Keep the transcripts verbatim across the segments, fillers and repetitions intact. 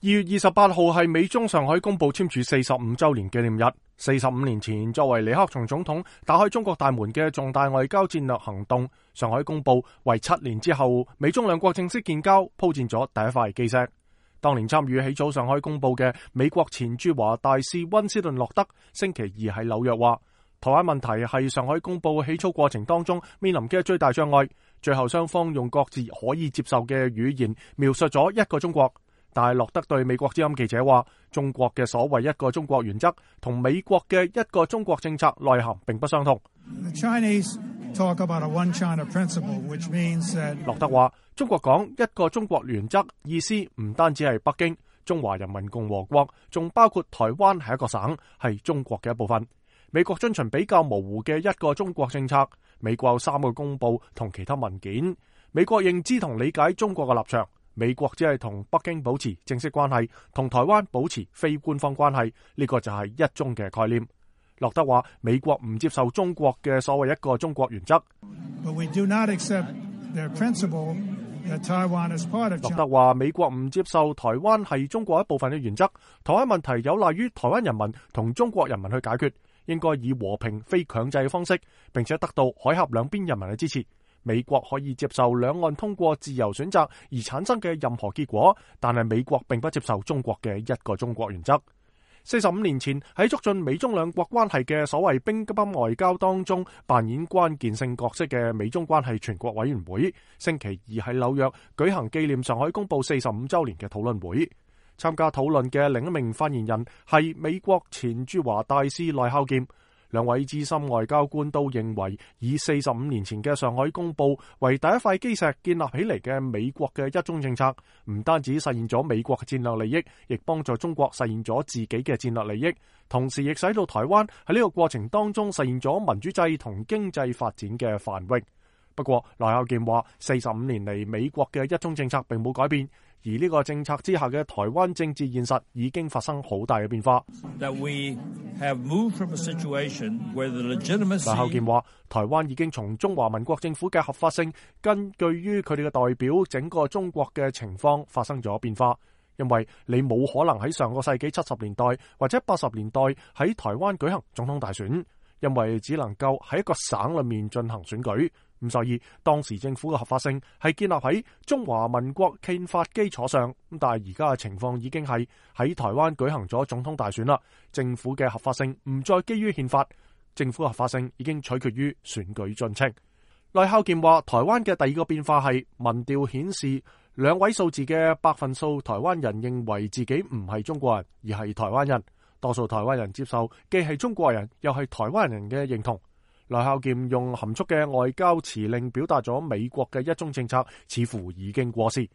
二月二十八號係美中上海公報簽署四十五週年紀念日。四十五年前，作為尼克松總統打開中國大門嘅重大外交戰略行動，上海公報為七年之後美中兩國正式建交鋪墊咗第一塊基石。當年參與起草上海公報嘅美國前駐華大使溫斯頓洛德星期二喺紐約話，台灣問題係上海公報起草過程當中面臨嘅最大障礙。最後雙方用各自可以接受嘅語言描述咗一個中國。但係洛德對美國之音記者話，中國嘅所謂一個中國原則同美國嘅一個中國政策內涵並不相同。洛德話，中國講一個中國原則意思唔單止係北京、中華人民共和國，仲包括台灣係一個省，係中國嘅一部分。美國遵循比較模糊嘅一個中國政策。美國有三個公報同其他文件。美國認知同理解中國嘅立場。美國只係同北京保持正式關係，同台灣保持非官方關係，呢個就係一中嘅概念。洛德話，美國唔接受中國嘅所謂一個中國原則。洛德話，美國唔接受台灣係中國一部分嘅原則。台灣問題有賴於台灣人民同中國人民去解決，應該以和平非強制嘅方式，並且得到海峽兩邊人民嘅支持。美國可以接受兩岸通過自由選擇而產生嘅任何結果，但係美國並不接受中國嘅一個中國原則。四十五年前喺促進美中兩國關係嘅所謂乒乓外交當中扮演關鍵性角色嘅美中關係全國委員會，星期二喺紐約舉行紀念上海公報四十五週年嘅討論會。參加討論嘅另一名發言人係美國前駐華大使賴孝劍。兩位資深外交官都認為，以四十五年前嘅上海公報為第一塊基石建立起嚟嘅美國嘅一中政策，唔單止實現咗美國嘅戰略利益，亦幫助中國實現咗自己嘅戰略利益，同時亦使到台灣喺呢個過程當中實現咗民主制同經濟發展嘅繁榮。不過，賴孝劍話，四十五年嚟美國嘅一中政策並冇改變，而呢個政策之下嘅台灣政治現實已經發生好大嘅變化。賴孝劍話，台灣已經從中華民國政府嘅合法性，根據於佢哋嘅代表整個中國嘅情況發生咗變化。因為你冇可能喺上個世紀七十年代或者八十年代喺台灣舉行總統大選，因為只能夠喺一個省裏面進行選舉。咁所以當時政府嘅合法性係建立喺中華民國憲法基礎上，咁但係而家嘅情況已經係喺台灣舉行咗總統大選啦，政府嘅合法性唔再基於憲法，政府嘅合法性已經取決於選舉進程。賴孝劍話，台灣嘅第二個變化係民調顯示兩位數字嘅百分數台灣人認為自己唔係中國人而係台灣人，多數台灣人接受既係中國人又係台灣人嘅認同。賴孝劍用含蓄嘅外交辭令表達咗美國嘅一中政策似乎已經過時。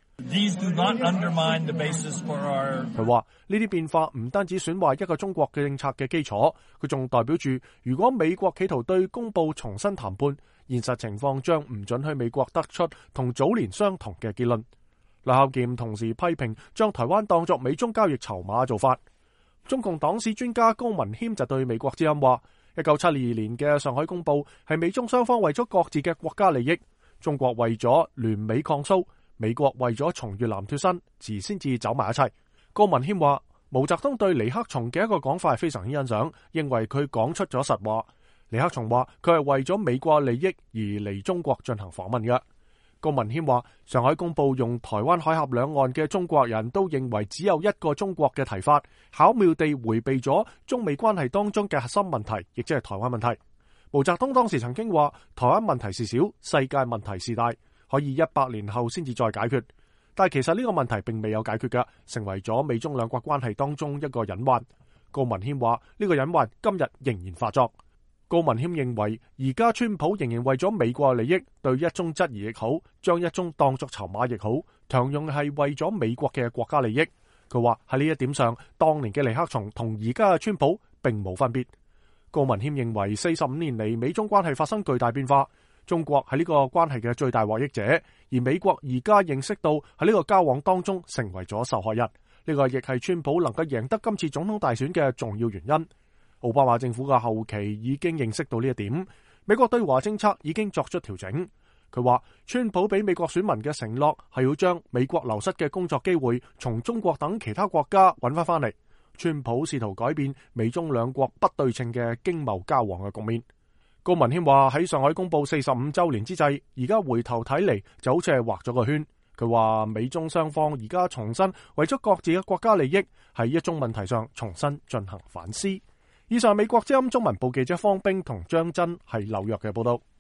佢話呢啲變化唔單止損壞一個中國嘅政策嘅基礎，佢仲代表住如果美國企圖對公報重新談判，現實情況將唔准許美國得出同早年相同嘅結論。賴孝劍同時批評將台灣當作美中交易籌碼做法。中共黨史專家高文謙就對美國之音話，一九七二年嘅上海公報係美中雙方為咗各自嘅國家利益，中國為咗聯美抗蘇，美國為咗從越南脫身，遲先至走埋一齊。高文謙話，毛澤東對尼克松嘅一個講法係非常之欣賞，認為佢講出咗實話。尼克松話佢係為咗美國利益而嚟中國進行訪問嘅。高文謙話，上海公報用台灣海峽兩岸嘅中國人都認為只有一個中國嘅提法，巧妙地迴避咗中美關係當中嘅核心問題，亦即係台灣問題。毛澤東當時曾經話，台灣問題是小，世界問題是大，可以一百年後先至再解決。但係其實呢個問題並未有解決嘅，成為咗美中兩國關係當中一個隱患。高文謙話，呢個隱患今日仍然發作。高文謙認為，而家川普仍然為咗美國利益，對一中質疑亦好，將一中當作籌碼亦好，強用係為咗美國嘅國家利益。佢話喺呢一點上，當年嘅尼克松同而家嘅川普並冇分別。高文謙認為，四十五年嚟美中關係發生巨大變化，中國係呢個關係嘅最大獲益者，而美國而家認識到喺呢個交往當中成為咗受害人。呢個亦係川普能夠贏得今次總統大選嘅重要原因。奧巴馬政府嘅後期已經認識到呢一點，美國對華政策已經作出調整。 佢話川普俾美國選民嘅承諾係要將美國流失嘅工作機會從中國等其他國家揾翻翻嚟。川普試圖改變美中兩國不對稱嘅經貿交往嘅局面。高文謙話喺上海公布四十五周年之際，而家回頭睇嚟就好似係畫咗個圈。佢話美中雙方而家重新為咗各自嘅國家利益，喺一中問題上重新進行反思。以上美國之音中文部記者方冰同張真係紐約嘅報道。